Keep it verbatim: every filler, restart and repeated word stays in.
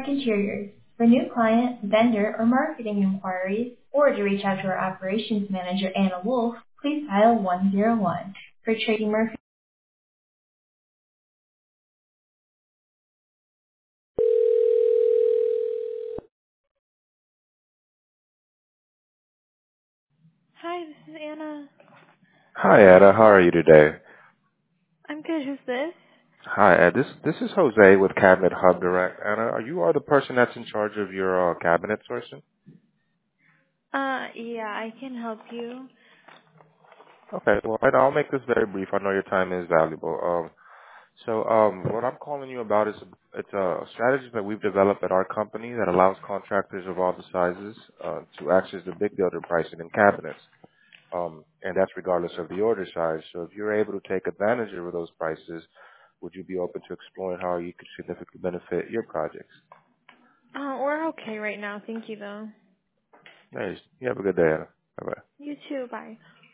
Park Interiors. For new client, vendor, or marketing inquiries, or to reach out to our operations manager, Anna Wolf, please dial one zero one. For Tracy Murphy. Hi, this is Anna. Hi, Ada. How are you today? I'm good. Who's this? Hi, Ed. This this is Jose with Cabinet Hub Direct. Anna, are you are the person that's in charge of your uh, cabinet sourcing? Uh, yeah, I can help you. Okay. Well, Ed, I'll make this very brief. I know your time is valuable. Um, so um, what I'm calling you about is it's a strategy that we've developed at our company that allows contractors of all the sizes uh, to access the big builder pricing in cabinets. Um, and that's regardless of the order size. So if you're able to take advantage of those prices, would you be open to exploring how you could significantly benefit your projects? Uh, we're okay right now. Thank you, though. Nice. You have a good day, Anna. Bye-bye. You too. Bye.